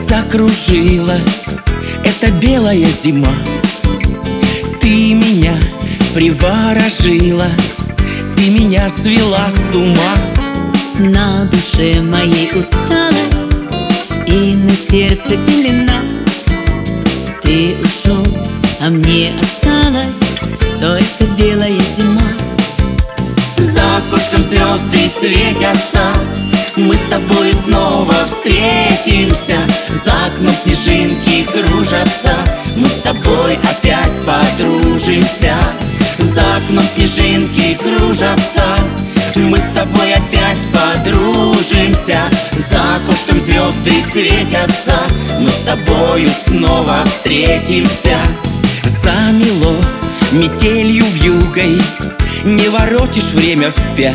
закружила эта белая зима. Ты меня приворожила, ты меня свела с ума. На душе моей усталость и на сердце пелена. Ты ушел, а мне осталась только белая зима. За окошком звезды светятся, мы с тобой снова встретимся. За окном снежинки кружатся, мы с тобой опять подружимся. За окном снежинки кружатся, мы с тобой опять подружимся. За окошком звезды светятся, мы с тобою снова встретимся. Замело метелью вьюгой, не воротишь время вспять.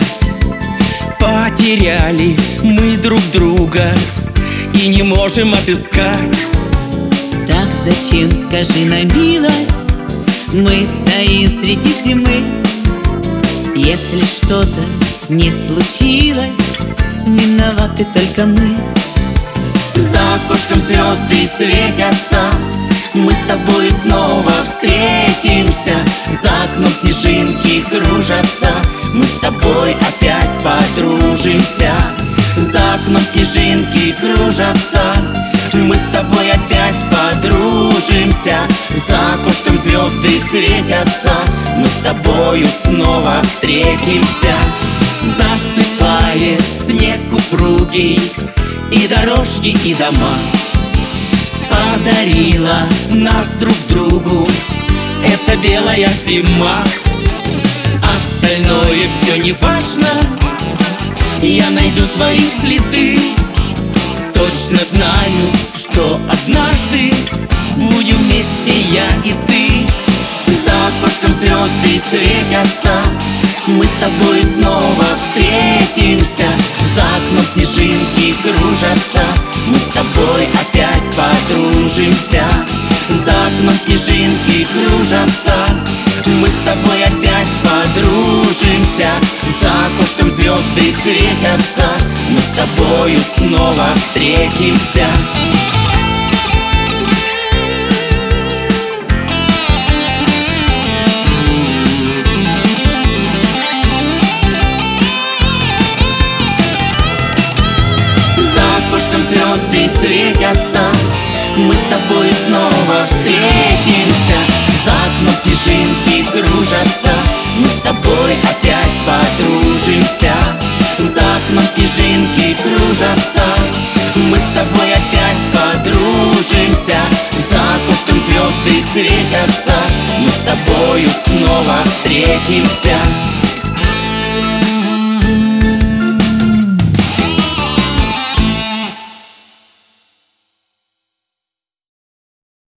Потеряли мы друг друга и не можем отыскать. Так зачем, скажи на милость, мы стоим среди зимы? Если что-то не случилось, виноваты только мы. За окошком звезды светятся, мы с тобой снова встретимся. За окном снежинки кружатся, мы с тобой опять подружимся. За окном снежинки кружатся, мы с тобой опять подружимся. За окошком звезды светятся, мы с тобою снова встретимся. Засыпает снег упругий и дорожки, и дома. Подарила нас друг другу эта белая зима. Остальное все не важно, я найду твои следы. Точно знаю, что однажды будем вместе я и ты. За окошком звезды светятся, мы с тобой снова встретимся. За окном снежинки кружатся, мы с тобой опять подружимся. За окном снежинки кружатся, мы с тобой опять подружимся. За окошком звезды светятся, мы с тобою снова встретимся. Звезды светятся, мы с тобой снова встретимся. За окном снежинки кружатся, мы с тобой опять подружимся. За окном снежинки кружатся, мы с тобой опять подружимся. За окошком звезды светятся, мы с тобою снова встретимся.